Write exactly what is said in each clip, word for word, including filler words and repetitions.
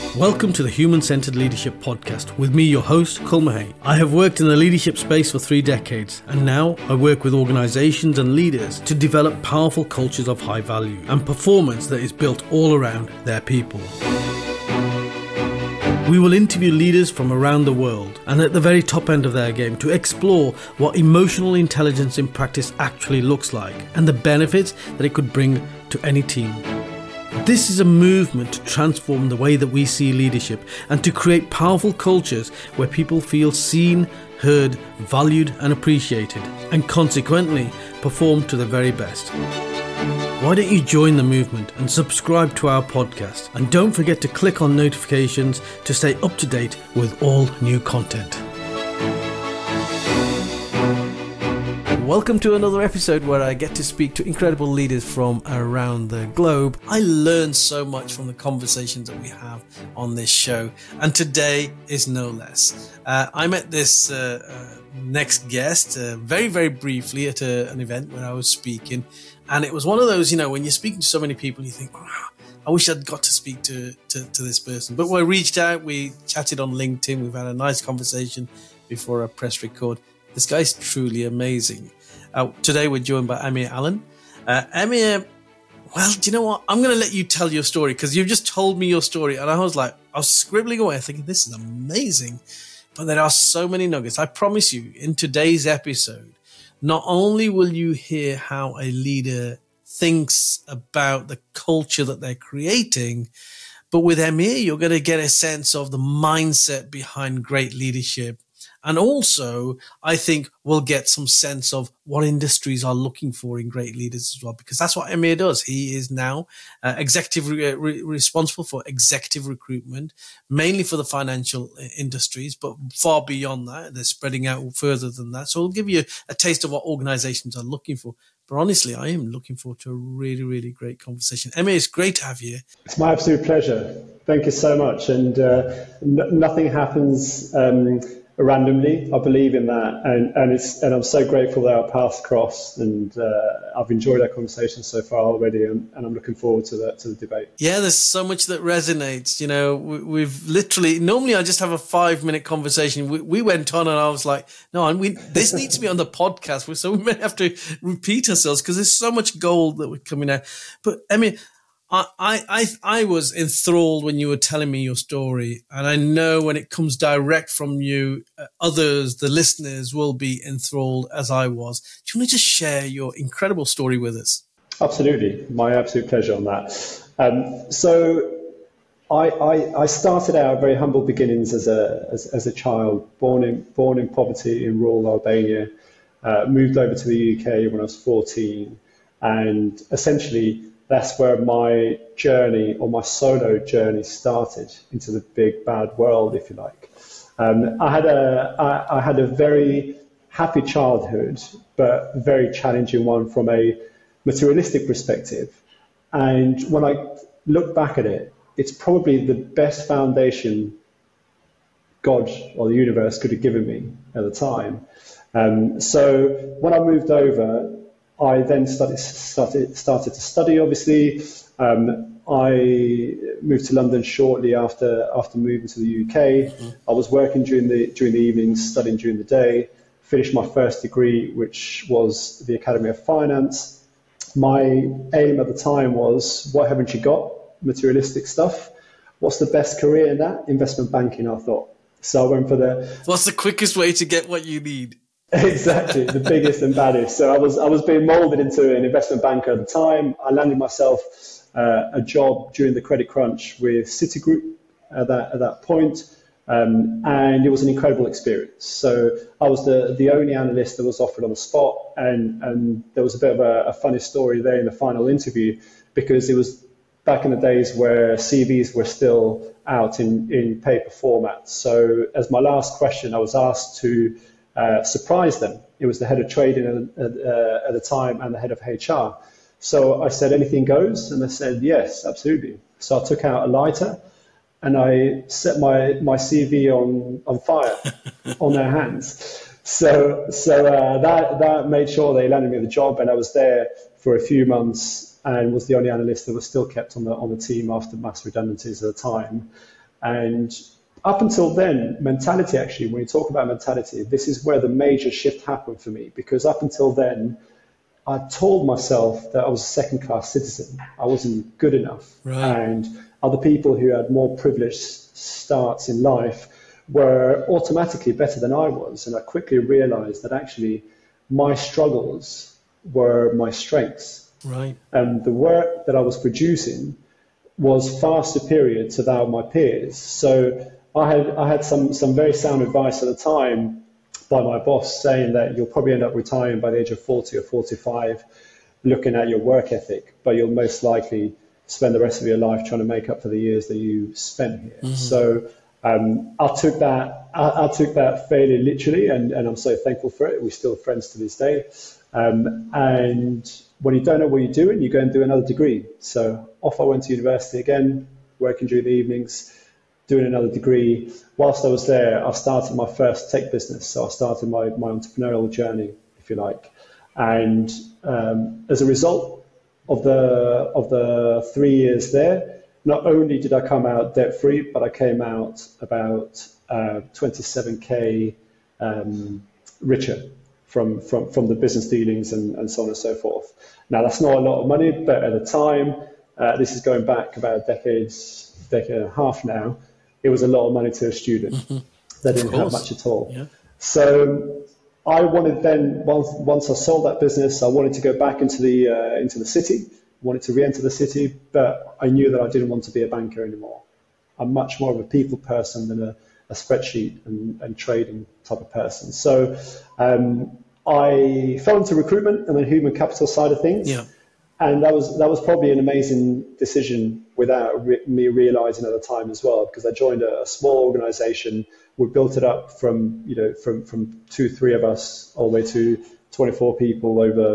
Welcome to the Human Centered Leadership Podcast with me, your host, Cul Mahay. I have worked in the leadership space for three decades, and now I work with organizations and leaders to develop powerful cultures of high value and performance that is built all around their people. We will interview leaders from around the world and at the very top end of their game to explore what emotional intelligence in practice actually looks like and the benefits that it could bring to any team. This is a movement to transform the way that we see leadership and to create powerful cultures where people feel seen, heard, valued and appreciated, and consequently perform to their very best. Why don't you join the movement and subscribe to our podcast? And don't forget to click on notifications to stay up to date with all new content. Welcome to another episode where I get to speak to incredible leaders from around the globe. I learn so much from the conversations that we have on this show, and today is no less. Uh, I met this uh, uh, next guest uh, very, very briefly at a, an event where I was speaking, and it was one of those, you know, when you're speaking to so many people, you think, oh, I wish I'd got to speak to, to, to this person. But we reached out, we chatted on LinkedIn, we've had a nice conversation before I press record. This guy's truly amazing. Uh, today we're joined by Amir Allen. Uh, Amir, well, do you know what? I'm going to let you tell your story because you've just told me your story. And I was like, I was scribbling away thinking, this is amazing. But there are so many nuggets. I promise you, in today's episode, not only will you hear how a leader thinks about the culture that they're creating, but with Amir, you're going to get a sense of the mindset behind great leadership. And also, I think we'll get some sense of what industries are looking for in great leaders as well, because that's what Amir does. He is now uh, executive re- re- responsible for executive recruitment, mainly for the financial industries, but far beyond that, they're spreading out further than that. So we'll give you a taste of what organizations are looking for. But honestly, I am looking forward to a really, really great conversation. Amir, it's great to have you here. It's my absolute pleasure. Thank you so much. And uh, n- nothing happens um, randomly. I believe in that, and and it's and I'm so grateful that our paths crossed, and uh, I've enjoyed our conversation so far already, and, and I'm looking forward to that to the debate. Yeah, there's so much that resonates. You know, we, we've literally normally I just have a five minute conversation. We, we went on, and I was like, no, and we this needs to be on the podcast, so we may have to repeat ourselves because there's so much gold that we're coming out. But I mean, I, I, I was enthralled when you were telling me your story. And I know when it comes direct from you, uh, others, the listeners, will be enthralled as I was. Do you want to just share your incredible story with us? Absolutely. My absolute pleasure on that. Um, so I, I, I started out very humble beginnings as a, as, as a child, born in, born in poverty in rural Albania, uh, moved over to the U K when I was fourteen, and essentially that's where my journey, or my solo journey, started into the big bad world, if you like. Um, I had a I, I had a very happy childhood, but very challenging one from a materialistic perspective. And when I look back at it, it's probably the best foundation God or the universe could have given me at the time. Um, so when I moved over, I then started, started, started to study, obviously. Um, I moved to London shortly after after moving to the U K. Mm-hmm. I was working during the during the evenings, studying during the day, finished my first degree, which was the Academy of Finance. My aim at the time was, what haven't you got? Materialistic stuff. What's the best career in that? Investment banking, I thought. So I went for the... What's the quickest way to get what you need? Exactly, the biggest and baddest. So I was I was being molded into an investment banker at the time. I landed myself uh, a job during the credit crunch with Citigroup at that at that point, um, and it was an incredible experience. So I was the the only analyst that was offered on the spot, and and there was a bit of a, a funny story there in the final interview, because it was back in the days where C Vs were still out in in paper format. So as my last question, I was asked to Uh, surprised them. It was the head of trading at, at, uh, at the time and the head of H R. So I said, anything goes? And they said, yes, absolutely. So I took out a lighter and I set my, my C V on, on fire on their hands. So so uh, that that made sure they landed me the job, and I was there for a few months and was the only analyst that was still kept on the on the team after mass redundancies at the time. And up until then, mentality, actually, when you talk about mentality, this is where the major shift happened for me, because up until then, I told myself that I was a second-class citizen. I wasn't good enough. Right. And other people who had more privileged starts in life were automatically better than I was. And I quickly realized that actually my struggles were my strengths. Right. And the work that I was producing was far superior to that of my peers. So I had I had some, some very sound advice at the time by my boss saying that you'll probably end up retiring by the age of forty or forty-five, looking at your work ethic, but you'll most likely spend the rest of your life trying to make up for the years that you spent here. Mm-hmm. So um, I took that I, I took that fairly literally, and, and I'm so thankful for it. We're still friends to this day. Um, and when you don't know what you're doing, you go and do another degree. So off I went to university again, working during the evenings, doing another degree. Whilst I was there, I started my first tech business. So I started my, my entrepreneurial journey, if you like. And um, as a result of the of the three years there, not only did I come out debt free, but I came out about uh, twenty-seven K um, richer from, from, from the business dealings and, and so on and so forth. Now, that's not a lot of money, but at the time, uh, this is going back about a decade, decade and a half now, it was a lot of money to a student mm-hmm. that didn't have much at all. Yeah. So I wanted then, once, once I sold that business, I wanted to go back into the uh, into the city, wanted to re-enter the city, but I knew that I didn't want to be a banker anymore. I'm much more of a people person than a, a spreadsheet and, and trading type of person. So um, I fell into recruitment and the human capital side of things. Yeah. And that was that was probably an amazing decision without re- me realizing at the time as well, because I joined a, a small organization. We built it up from you know from, from two, three of us all the way to twenty-four people over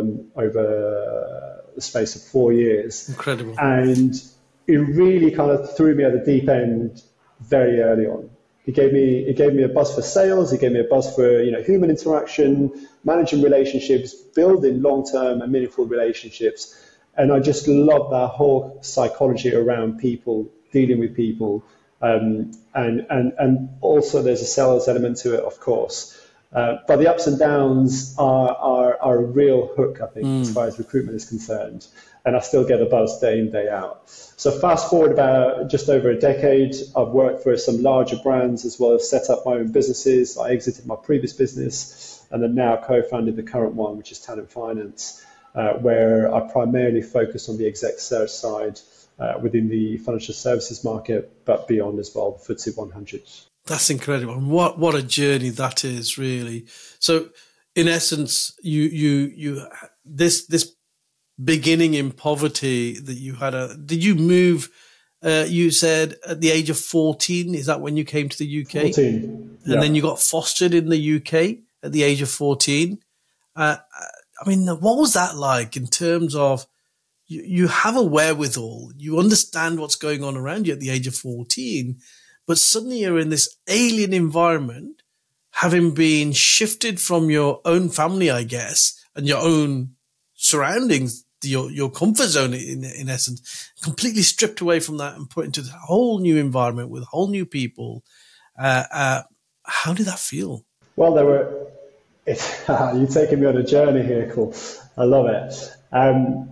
over the space of four years. Incredible. And it really kind of threw me at the deep end very early on. It gave me it gave me a buzz for sales. It gave me a buzz for you know human interaction, managing relationships, building long-term and meaningful relationships. And I just love that whole psychology around people, dealing with people. Um, and, and, and also there's a sales element to it, of course. Uh, but the ups and downs are, are, are a real hook, I think, mm. as far as recruitment is concerned. And I still get a buzz day in, day out. So fast forward about just over a decade, I've worked for some larger brands as well as set up my own businesses. I exited my previous business and then now co-founded the current one, which is Talent Finance. Uh, where I primarily focus on the exec search side uh, within the financial services market, but beyond as well, the F T S E one hundred. That's incredible. And what, what a journey that is, really. So, in essence, you you you this this beginning in poverty that you had a did you move? Uh, you said at the age of fourteen. Is that when you came to the U K? fourteen. And yeah. then you got fostered in the U K at the age of fourteen. Uh, I mean, what was that like in terms of you, you have a wherewithal, you understand what's going on around you at the age of fourteen, but suddenly you're in this alien environment, having been shifted from your own family, I guess, and your own surroundings, your your comfort zone in in essence, completely stripped away from that and put into a whole new environment with whole new people. Uh, uh, how did that feel? Well, there were. It's, you're taking me on a journey here, cool. I love it. Um,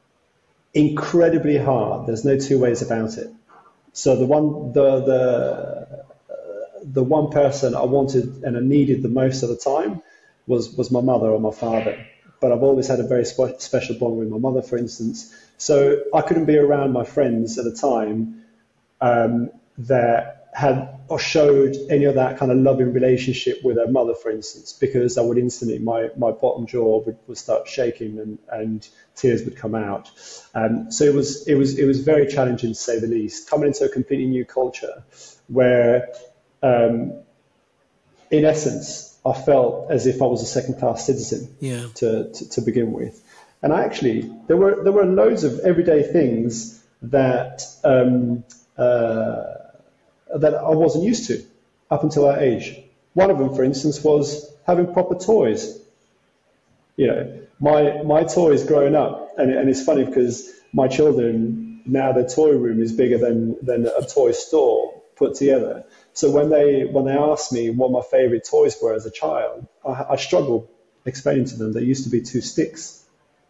incredibly hard. There's no two ways about it. So the one, the the uh, the one person I wanted and I needed the most at the time was was my mother or my father. But I've always had a very spe- special bond with my mother, for instance. So I couldn't be around my friends at the time um, that had or showed any of that kind of loving relationship with her mother, for instance, because I would instantly, my, my bottom jaw would, would start shaking and, and tears would come out. Um, so it was, it was, it was very challenging, to say the least, coming into a completely new culture where, um, in essence, I felt as if I was a second-class citizen yeah. to, to, to begin with. And I actually, there were, there were loads of everyday things that, um, uh, that I wasn't used to up until that age. One of them, for instance, was having proper toys. You know, my my toys growing up, and, and it's funny because my children, now their toy room is bigger than, than a toy store put together. So when they when they asked me what my favorite toys were as a child, I, I struggled explaining to them there used to be two sticks,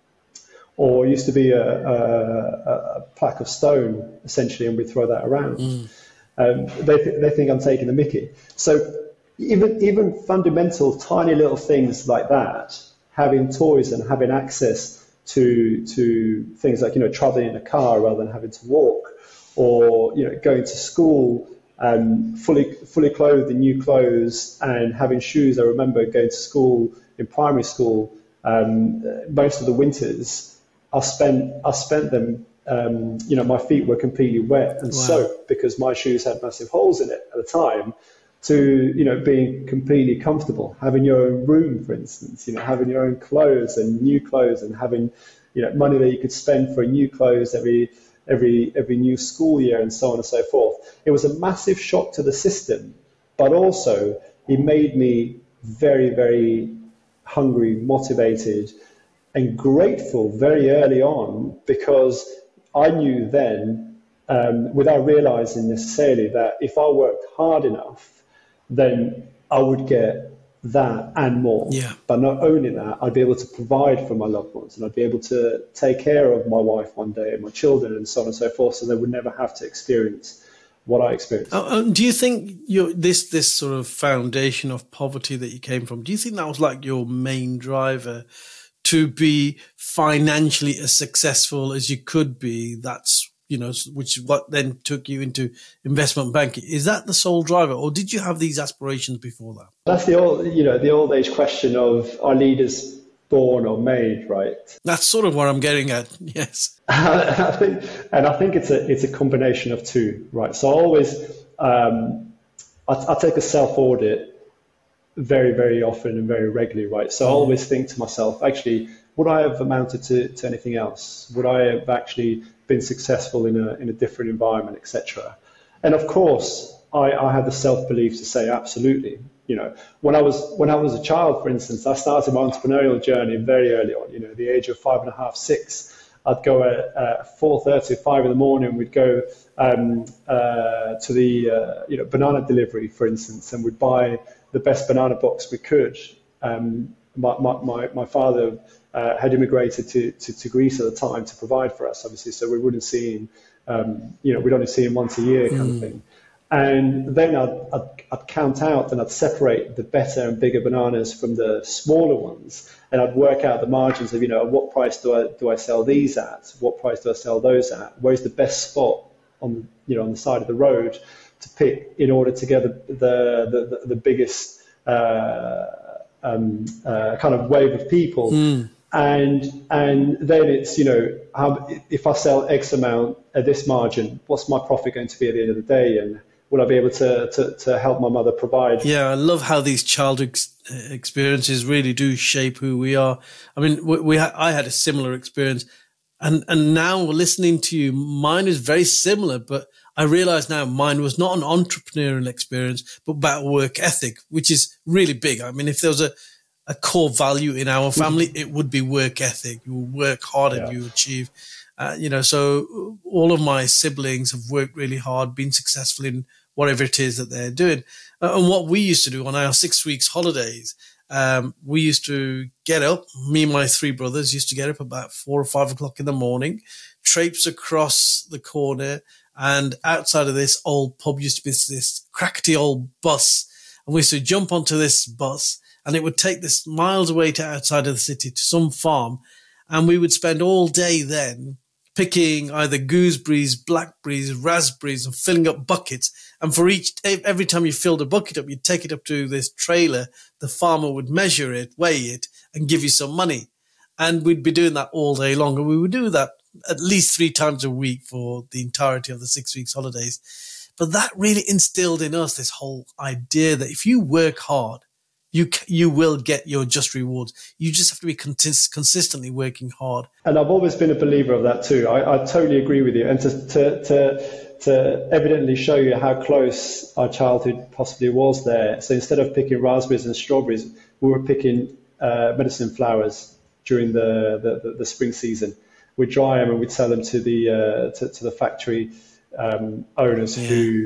or used to be a, a, a plaque of stone, essentially, and we throw that around. Mm. Um, they th- they think I'm taking the mickey. So even even fundamental, tiny little things like that, having toys and having access to to things like, you know, traveling in a car rather than having to walk, or, you know, going to school um, fully fully clothed in new clothes and having shoes. I remember going to school in primary school. Um, most of the winters, I spent I spent them. Um, you know, my feet were completely wet and wow. soaked because my shoes had massive holes in it at the time. To, you know, being completely comfortable, having your own room, for instance, you know, having your own clothes and new clothes, and having, you know, money that you could spend for new clothes every every every new school year, and so on and so forth. It was a massive shock to the system, but also it made me very, very hungry, motivated, and grateful very early on, because I knew then, um, without realizing necessarily, that if I worked hard enough, then I would get that and more. Yeah. But not only that, I'd be able to provide for my loved ones, and I'd be able to take care of my wife one day and my children, and so on and so forth, so they would never have to experience what I experienced. Oh, um, do you think your this this sort of foundation of poverty that you came from, do you think that was like your main driver to be financially as successful as you could be? That's, you know, which is what then took you into investment banking. Is that the sole driver, or did you have these aspirations before that? That's the old, you know, the old age question of, are leaders born or made, right? That's sort of what I'm getting at. Yes. I think, and I think it's a it's a combination of two, right? So I always, um, I, I take a self audit very, very often and very regularly, right? So I always think to myself, actually, would I have amounted to, to anything else? Would I have actually been successful in a in a different environment, et cetera? And of course, I, I had the self-belief to say absolutely. You know, when I was when I was a child, for instance, I started my entrepreneurial journey very early on. You know, the age of five and a half, six. I'd go at uh, four thirty, five in the morning. We'd go um, uh, to the uh, you know banana delivery, for instance, and we'd buy the best banana box we could. Um, my, my, my, my father uh, had immigrated to, to, to Greece at the time to provide for us, obviously, so we wouldn't see him, um, you know, we'd only see him once a year kind mm. of thing. And then I'd, I'd, I'd count out and I'd separate the better and bigger bananas from the smaller ones, and I'd work out the margins of, you know, what price do I do I sell these at? What price do I sell those at? Where's the best spot on, you know, on the side of the road to pick in order to get the the, the, the biggest uh, um, uh, kind of wave of people. Mm. And and then it's, you know, how, if I sell X amount at this margin, what's my profit going to be at the end of the day? And will I be able to, to, to help my mother provide? Yeah, I love how these childhood ex- experiences really do shape who we are. I mean, we, we ha- I had a similar experience, and, and now listening to you, mine is very similar, but I realize now mine was not an entrepreneurial experience, but about work ethic, which is really big. I mean, if there was a, a core value in our family, it would be work ethic. You work hard and yeah. you achieve. Uh, you know, so all of my siblings have worked really hard, been successful in whatever it is that they're doing. Uh, and what we used to do on our six weeks holidays, um, we used to get up, me and my three brothers used to get up about four or five o'clock in the morning, traipse across the corner, and outside of this old pub used to be this crackety old bus. And we used to jump onto this bus, and it would take this miles away to outside of the city to some farm. And we would spend all day then picking either gooseberries, blackberries, raspberries, and filling up buckets. And for each, every time you filled a bucket up, you'd take it up to this trailer. The farmer would measure it, weigh it, and give you some money. And we'd be doing that all day long. And we would do that at least three times a week for the entirety of the six weeks holidays. But that really instilled in us this whole idea that if you work hard, you you will get your just rewards. You just have to be consist- consistently working hard. And I've always been a believer of that too. I, I totally agree with you. And to, to to to evidently show you how close our childhood possibly was there. So instead of picking raspberries and strawberries, we were picking uh, medicine flowers during the, the, the, the spring season. We'd dry them and we'd sell them to the uh, to, to the factory um, owners yeah. who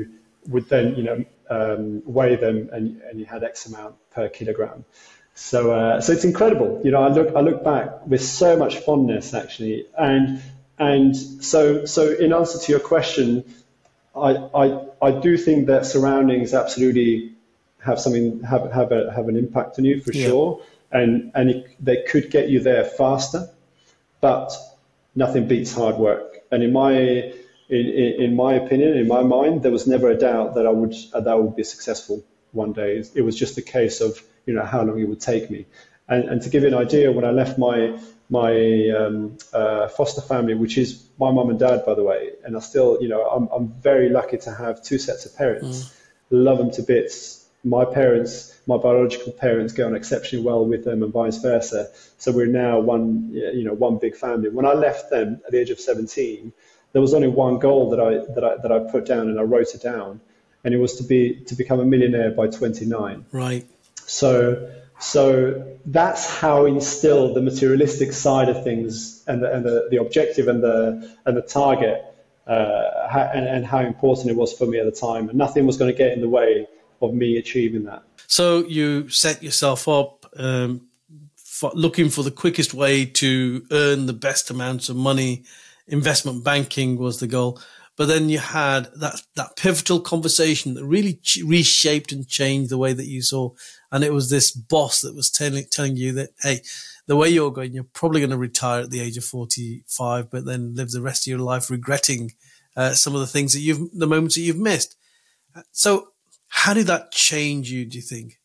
would then, you know, um, weigh them, and, and you had X amount per kilogram. So, uh, so it's incredible. You know, I look, I look back with so much fondness, actually. And, and so, so in answer to your question, I, I, I do think that surroundings absolutely have something, have, have a, have an impact on you for yeah. sure. And, and it, they could get you there faster, but nothing beats hard work. And in my, in, in, in my opinion, in my mind, there was never a doubt that I would, that I would be successful one day. It was just a case of, you know, how long it would take me. And, and to give you an idea, when I left my my um, uh, foster family, which is my mum and dad, by the way, and I still, you know, I'm, I'm very lucky to have two sets of parents, mm. love them to bits. My parents, my biological parents, get on exceptionally well with them, and vice versa. So we're now one, you know, one big family. When I left them at the age of seventeen, there was only one goal that I that I that I put down, and I wrote it down, and it was to be to become a millionaire by twenty-nine. Right. So, so that's how instilled the materialistic side of things, and the and the, the objective and the and the target, uh, and, and how important it was for me at the time. And nothing was going to get in the way of me achieving that. So you set yourself up, um, for looking for the quickest way to earn the best amounts of money. Investment banking was the goal. But then you had that, that pivotal conversation that really ch- reshaped and changed the way that you saw. And it was this boss that was telling, telling you that, hey, the way you're going, you're probably going to retire at the age of forty-five, but then live the rest of your life regretting uh, some of the things that you've, the moments that you've missed. So how did that change you, do you think?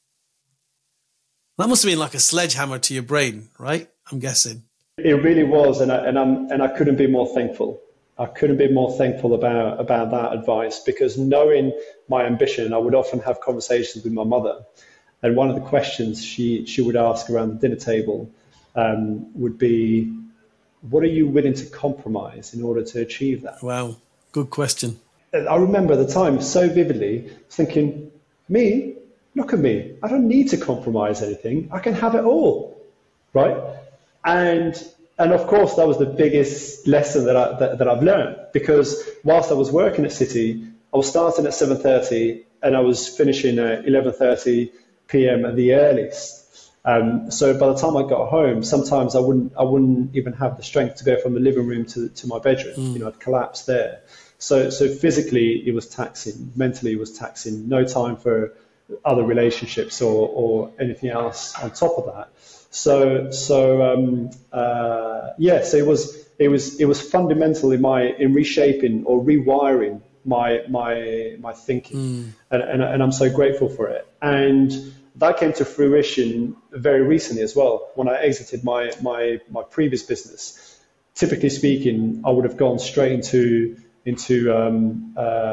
That must have been like a sledgehammer to your brain, right? I'm guessing. It really was. And I, and I'm, and I couldn't be more thankful. I couldn't be more thankful about, about that advice, because knowing my ambition, I would often have conversations with my mother. And one of the questions she, she would ask around the dinner table um, would be, what are you willing to compromise in order to achieve that? Wow, good question. I remember at the time so vividly thinking, me? Look at me. I don't need to compromise anything. I can have it all, right? And And of course, that was the biggest lesson that, I, that, that I've learned, because whilst I was working at Citi, I was starting at seven thirty and I was finishing at eleven thirty p.m. at the earliest. Um, so by the time I got home, sometimes I wouldn't I wouldn't even have the strength to go from the living room to, to my bedroom. Mm. You know, I'd collapse there. So so physically it was taxing, mentally it was taxing. No time for other relationships or, or anything else on top of that. So, so um, uh, yeah, so it was, it was, it was fundamental in my, in reshaping or rewiring my, my, my thinking, mm. and, and, and I'm so grateful for it. And that came to fruition very recently as well. When I exited my, my, my previous business, typically speaking, I would have gone straight into, into um,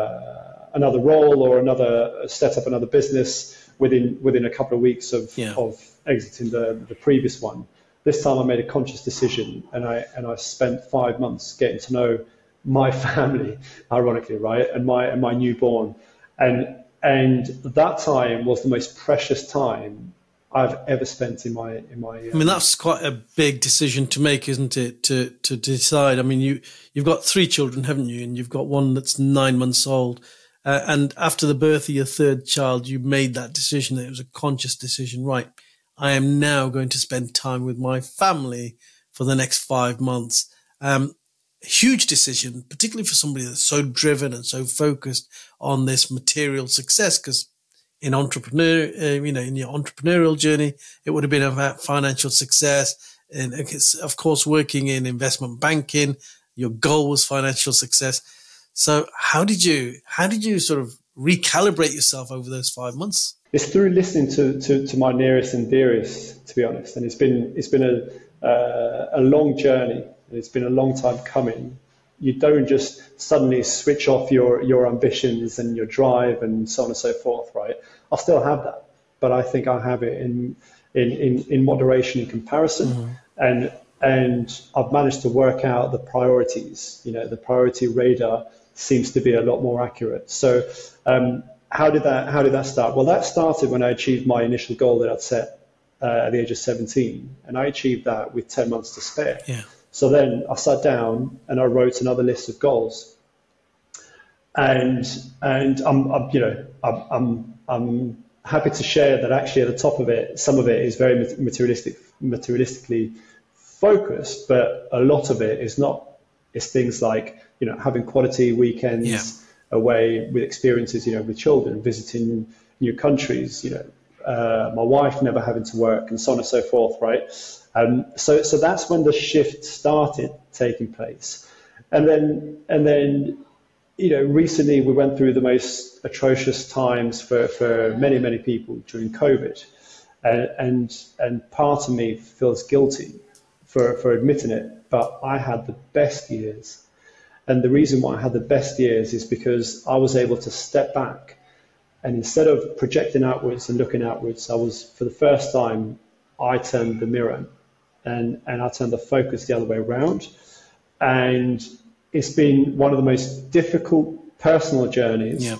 uh, another role or another, set up another business within, within a couple of weeks of, yeah. of, exiting the, the previous one. This time I made a conscious decision, and I and I spent five months getting to know my family, ironically, right, and my and my newborn, and and that time was the most precious time I've ever spent in my in my. Um, I mean, that's quite a big decision to make, isn't it? To to decide. I mean, you you've got three children, haven't you? And you've got one that's nine months old. Uh, and after the birth of your third child, you made that decision. It was a conscious decision, right? I am now going to spend time with my family for the next five months. Um, huge decision, particularly for somebody that's so driven and so focused on this material success, because in entrepreneur, uh, you know, in your entrepreneurial journey, it would have been about financial success. And of course, working in investment banking, your goal was financial success. So how did you, how did you sort of recalibrate yourself over those five months? It's through listening to, to, to my nearest and dearest, to be honest. And it's been it's been a uh, a long journey. And it's been a long time coming. You don't just suddenly switch off your, your ambitions and your drive and so on and so forth, right? I still have that, but I think I have it in in, in, in moderation in comparison. Mm-hmm. And and I've managed to work out the priorities. You know, the priority radar seems to be a lot more accurate. So um, How did that How did that start? Well, that started when I achieved my initial goal that I'd set uh, at the age of seventeen, and I achieved that with ten months to spare. Yeah. So then I sat down and I wrote another list of goals, and and I'm, I'm you know I'm, I'm I'm happy to share that actually at the top of it, some of it is very materialistic, materialistically focused, but a lot of it is not. It's things like, you know, having quality weekends yeah. away with experiences, you know, with children, visiting new countries, you know, uh, my wife never having to work, and so on and so forth, right? Um, so, so that's when the shift started taking place, and then, and then, you know, recently we went through the most atrocious times for, for many, many people during COVID, and and and part of me feels guilty for for admitting it. But I had the best years. And the reason why I had the best years is because I was able to step back, and instead of projecting outwards and looking outwards, I was, for the first time, I turned the mirror and, and I turned the focus the other way around. And it's been one of the most difficult personal journeys, yeah.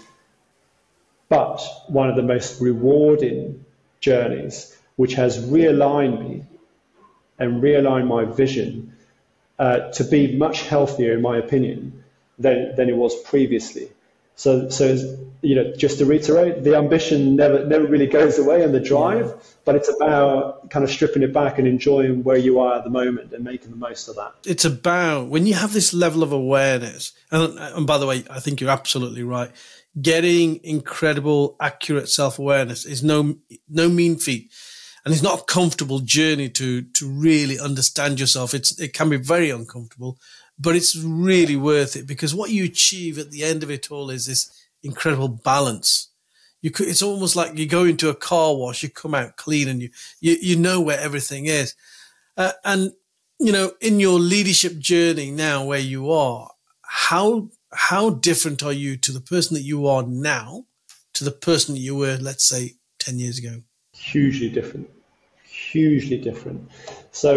but one of the most rewarding journeys, which has realigned me and realigned my vision Uh, to be much healthier, in my opinion, than than it was previously. So, so you know, just to reiterate, the ambition never never really goes away, and the drive, yeah. but it's about kind of stripping it back and enjoying where you are at the moment and making the most of that. It's about when you have this level of awareness, and, and by the way, I think you're absolutely right. Getting incredible, accurate self-awareness is no no mean feat. And it's not a comfortable journey to, to really understand yourself. It's, it can be very uncomfortable, but it's really worth it, because what you achieve at the end of it all is this incredible balance. You could, it's almost like you go into a car wash, you come out clean, and you, you, you know where everything is. Uh, and, you know, in your leadership journey now where you are, how, how different are you to the person that you are now to the person that you were, let's say, ten years ago? Hugely different. Hugely different. So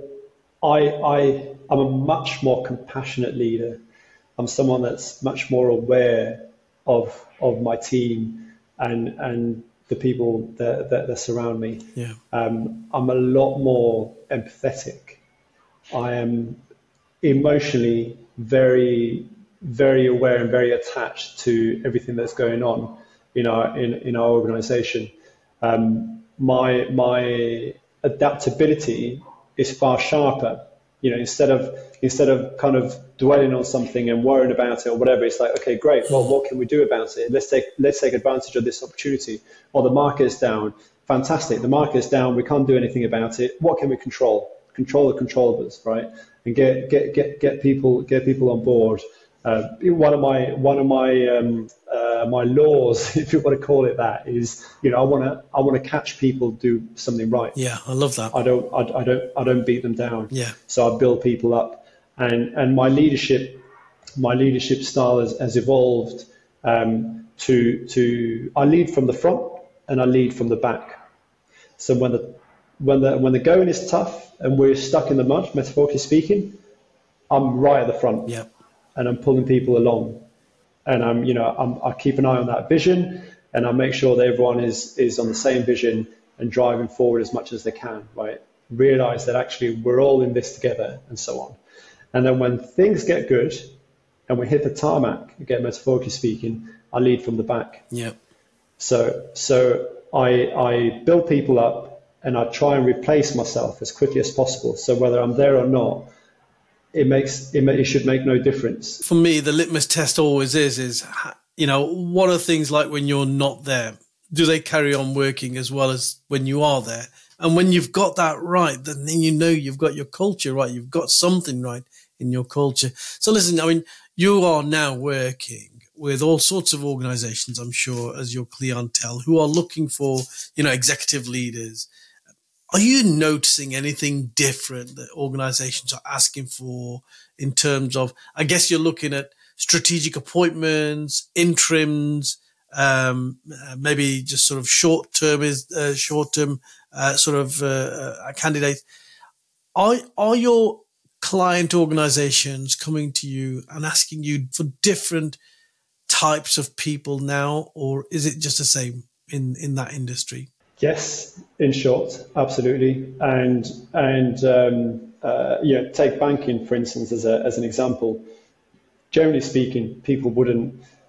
I, I, I'm a much more compassionate leader. I'm someone that's much more aware of of my team and and the people that, that, that surround me. Yeah. Um, I'm a lot more empathetic. I am emotionally very, very aware and very attached to everything that's going on in our in, in our organization. Um, my my adaptability is far sharper. You know, instead of instead of kind of dwelling on something and worrying about it or whatever, it's like, okay, great. Well, what can we do about it? Let's take let's take advantage of this opportunity. Or the market is down. Fantastic. The market is down. We can't do anything about it. What can we control? Control the controllables, right? And get get get get people get people on board. Uh, one of my one of my um, uh, my laws, if you want to call it that, is, you know, I want to I want to catch people do something right. Yeah, I love that. I don't I, I don't I don't beat them down. Yeah. So I build people up, and and my leadership my leadership style has, has evolved um, to to I lead from the front and I lead from the back. So when the when the when the going is tough and we're stuck in the mud, metaphorically speaking, I'm right at the front. Yeah. And I'm pulling people along, and I'm, you know, I'm, I keep an eye on that vision, and I make sure that everyone is is on the same vision and driving forward as much as they can. Right? Realize that actually we're all in this together, and so on. And then when things get good, and we hit the tarmac, again metaphorically speaking, I lead from the back. Yeah. So so I I build people up, and I try and replace myself as quickly as possible. So whether I'm there or not, it makes it, it should make no difference. For me, the litmus test always is is you know, what are things like when you're not there? Do they carry on working as well as when you are there? And when you've got that right, then you know you've got your culture right. You've got something right in your culture. So listen, I mean, you are now working with all sorts of organizations, I'm sure, as your clientele, who are looking for, you know, executive leaders. Are you noticing anything different that organizations are asking for in terms of, I guess you're looking at strategic appointments, interims, um, maybe just sort of short-term is uh, short-term uh, sort of uh, uh, candidates. Are, are your client organizations coming to you and asking you for different types of people now, or is it just the same in, in that industry? Yes, in short, absolutely. And and um, uh, you know, take banking for instance as a as an example. Generally speaking, people wouldn't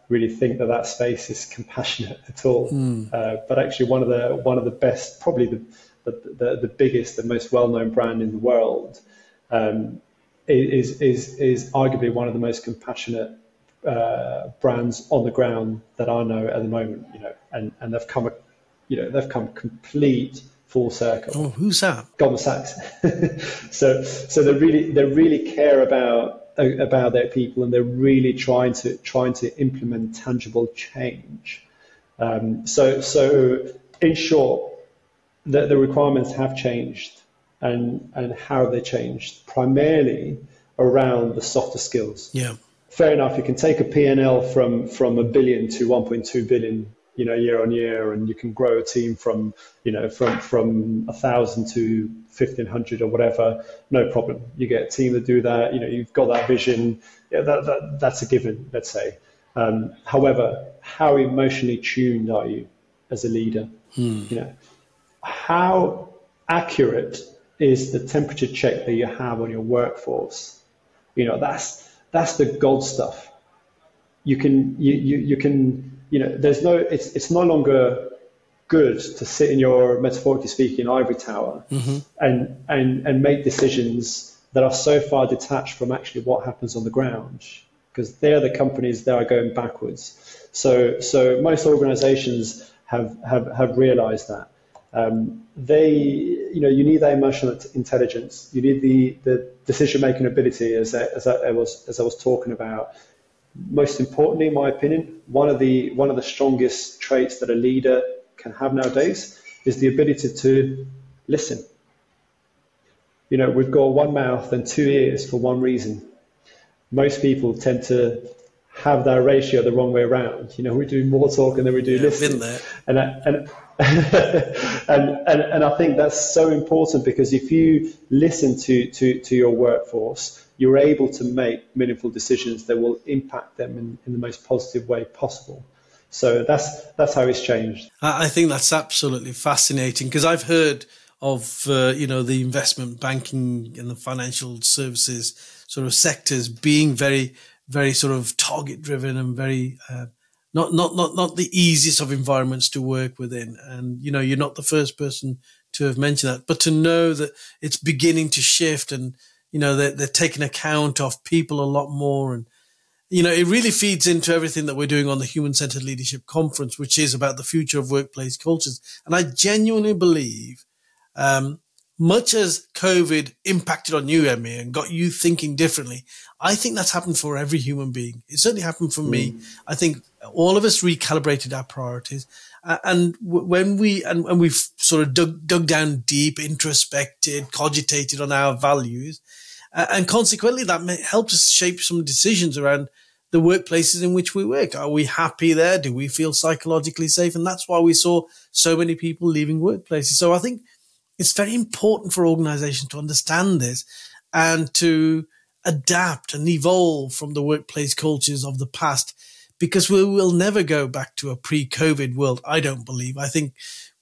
really think that that space is compassionate at all. Mm. Uh, but actually, one of the one of the best, probably the the, the, the biggest, the most well-known brand in the world, um, is is is arguably one of the most compassionate uh, brands on the ground that I know at the moment. You know, and and they've come, you know, they've come complete full circle. Oh, who's that? Goldman Sachs. so so they really they really care about. about their people, and they're really trying to trying to implement tangible change. Um, so so in short, the, the requirements have changed, and and how they changed primarily around the softer skills. Yeah. Fair enough. You can take a P and L from from a billion to one point two billion, you know, year on year, and you can grow a team from you know from from a thousand to fifteen hundred or whatever. No problem. You get a team to do that. You know, you've got that vision. Yeah, that, that that's a given. Let's say. Um, however, how emotionally tuned are you as a leader? Hmm. You know, how accurate is the temperature check that you have on your workforce? You know, that's that's the gold stuff. You can you you, you can you know, there's no it's it's no longer good to sit in your, metaphorically speaking, ivory tower mm-hmm. and and and make decisions that are so far detached from actually what happens on the ground, because they're the companies that are going backwards. So so most organizations have have, have realized that. Um, they, you know, you need that emotional intelligence. You need the, the decision-making ability, as I, as I was as I was talking about. Most importantly, in my opinion, one of the one of the strongest traits that a leader can have nowadays is the ability to listen. You know, we've got one mouth and two ears for one reason. Most people tend to have that ratio the wrong way around. You know, we do more talking than we do yeah, listening. Been there. And I, and, and and and I think that's so important, because if you listen to to to your workforce, you're able to make meaningful decisions that will impact them in, in the most positive way possible. So that's that's how it's changed. I think that's absolutely fascinating, because I've heard of uh, you know the investment banking and the financial services sort of sectors being very very sort of target driven and very uh, not not not not the easiest of environments to work within. And you know you're not the first person to have mentioned that, but to know that it's beginning to shift, and you know they're, they're taking account of people a lot more. And you know, it really feeds into everything that we're doing on the Human-Centered Leadership Conference, which is about the future of workplace cultures. And I genuinely believe, um, much as COVID impacted on you, Emmy, and got you thinking differently, I think that's happened for every human being. It certainly happened for mm. me. I think all of us recalibrated our priorities. Uh, and w- when we, and, and we've sort of dug, dug down deep, introspected, cogitated on our values, uh, and consequently that may, helped us shape some decisions around the workplaces in which we work. Are we happy there? Do we feel psychologically safe? And that's why we saw so many people leaving workplaces. So I think it's very important for organizations to understand this and to adapt and evolve from the workplace cultures of the past, because we will never go back to a pre-COVID world, I don't believe. I think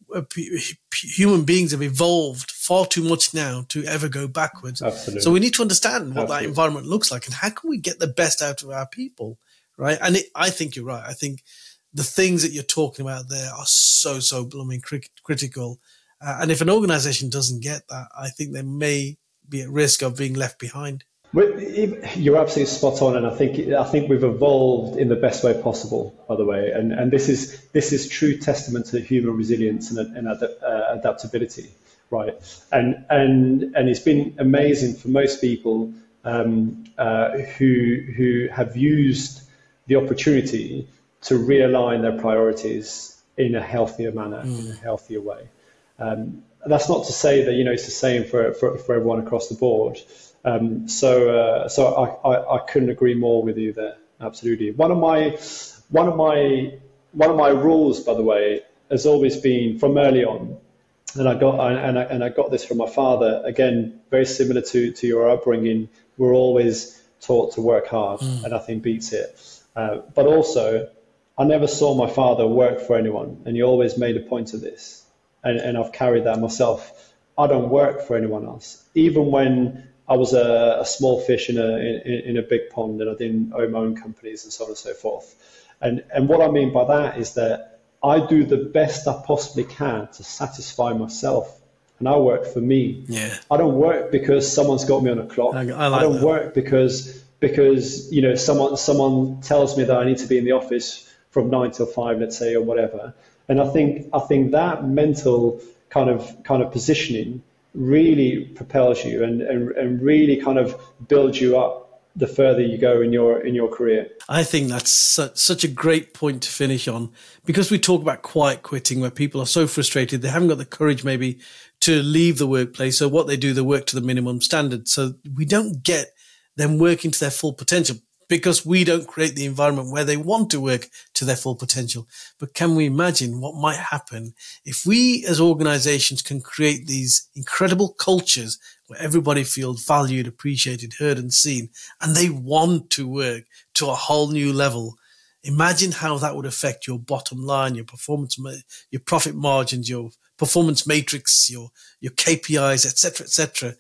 human beings have evolved far too much now to ever go backwards. Absolutely. So we need to understand what Absolutely. that environment looks like and how can we get the best out of our people, right? And it, I think you're right. I think the things that you're talking about there are so, so blooming cri- critical. Uh, and if an organization doesn't get that, I think they may be at risk of being left behind. You're absolutely spot on, and I think I think we've evolved in the best way possible. By the way, and and this is this is true testament to human resilience and, and ad, uh, adaptability, right? And and and it's been amazing for most people um, uh, who who have used the opportunity to realign their priorities in a healthier manner, mm. in a healthier way. Um, that's not to say that you know it's the same for for, for everyone across the board. Um, so, uh, so I, I, I couldn't agree more with you there. Absolutely. One of my, one of my, one of my rules, by the way, has always been from early on, and I got, and I, and I got this from my father. Again, very similar to, to your upbringing. We're always taught to work hard, mm. and nothing beats it. Uh, but also, I never saw my father work for anyone, and he always made a point of this, and, and I've carried that myself. I don't work for anyone else, even when I was a, a small fish in a in, in a big pond, and I didn't own my own companies and so on and so forth. And, and what I mean by that is that I do the best I possibly can to satisfy myself. And I work for me. Yeah. I don't work because someone's got me on a clock. I, I, like I don't that. work because because you know someone someone tells me that I need to be in the office from nine till five, let's say, or whatever. And I think I think that mental kind of kind of positioning really propels you and, and, and really kind of builds you up the further you go in your in your career. I think that's such, such a great point to finish on, because we talk about quiet quitting, where people are so frustrated they haven't got the courage maybe to leave the workplace. So what they do, they work to the minimum standard. So we don't get them working to their full potential because we don't create the environment where they want to work to their full potential. But can we imagine what might happen if we as organizations can create these incredible cultures where everybody feels valued, appreciated, heard and seen, and they want to work to a whole new level? Imagine how that would affect your bottom line, your performance, your profit margins, your performance matrix, your, your K P Is, et cetera, et cetera.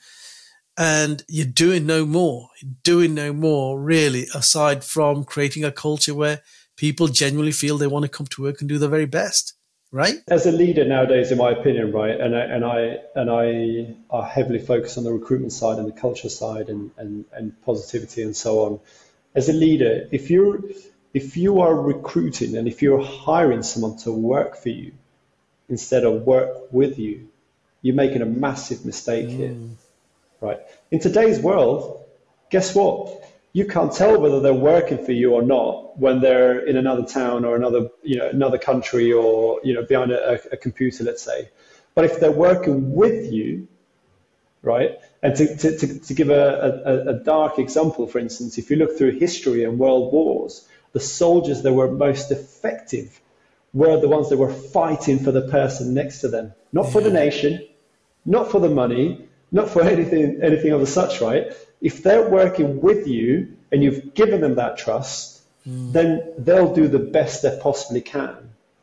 And you're doing no more, you're doing no more really, aside from creating a culture where people genuinely feel they want to come to work and do their very best, right? As a leader nowadays, in my opinion, right, and I, and I, and I are heavily focused on the recruitment side and the culture side and, and, and positivity and so on. As a leader, if you're, if you are recruiting and if you're hiring someone to work for you instead of work with you, you're making a massive mistake mm. here. Right. In today's world, guess what? You can't tell whether they're working for you or not when they're in another town or another, you know, another country or, you know, behind a, a computer, let's say. But if they're working with you, right? And to, to, to, to give a, a, a dark example, for instance, if you look through history and world wars, the soldiers that were most effective were the ones that were fighting for the person next to them, not for the nation, not for the money, not for anything, anything of the such, right? If they're working with you and you've given them that trust, mm. then they'll do the best they possibly can.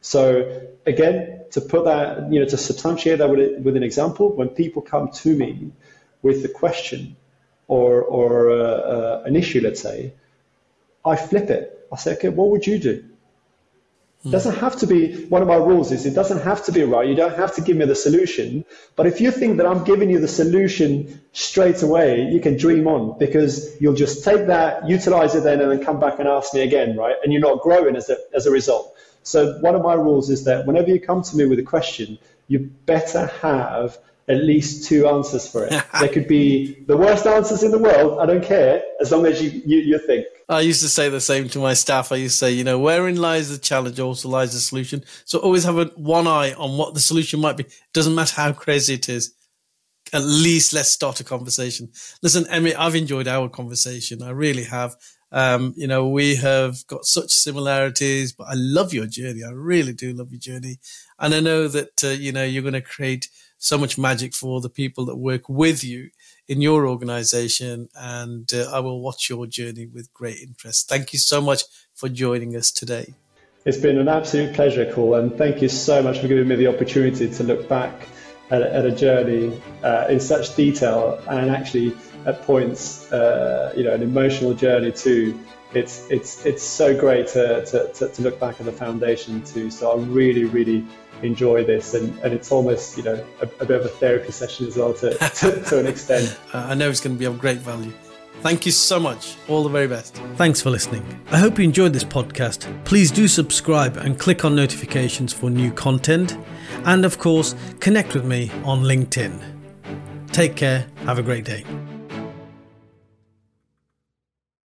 So again, to put that, you know, to substantiate that with, with an example, when people come to me with a question or, or uh, uh, an issue, let's say, I flip it. I say, okay, what would you do? It doesn't have to be, one of my rules is it doesn't have to be right. You don't have to give me the solution. But if you think that I'm giving you the solution straight away, you can dream on, because you'll just take that, utilize it then, and then come back and ask me again, right? And you're not growing as a, as a result. So one of my rules is that whenever you come to me with a question, you better have at least two answers for it. There could be the worst answers in the world. I don't care, as long as you, you, you think. I used to say the same to my staff. I used to say, you know, wherein lies the challenge also lies the solution. So always have a, one eye on what the solution might be. Doesn't matter how crazy it is. At least let's start a conversation. Listen, Emmett, I've enjoyed our conversation. I really have. Um, you know, we have got such similarities, but I love your journey. I really do love your journey. And I know that, uh, you know, you're going to create so much magic for the people that work with you in your organization. And uh, I will watch your journey with great interest. Thank you so much for joining us today. It's been an absolute pleasure, Cole. And thank you so much for giving me the opportunity to look back at, at a journey uh, in such detail, and actually at points, uh, you know, an emotional journey too. It's it's it's so great to, to, to, to look back at the foundation too. So I really, really enjoy this, and, and it's almost, you know, a, a bit of a therapy session as well to, to, to an extent. I know it's going to be of great value. Thank you so much. All the very best. Thanks for listening. I hope you enjoyed this podcast. Please do subscribe and click on notifications for new content. And of course, connect with me on LinkedIn. Take care. Have a great day.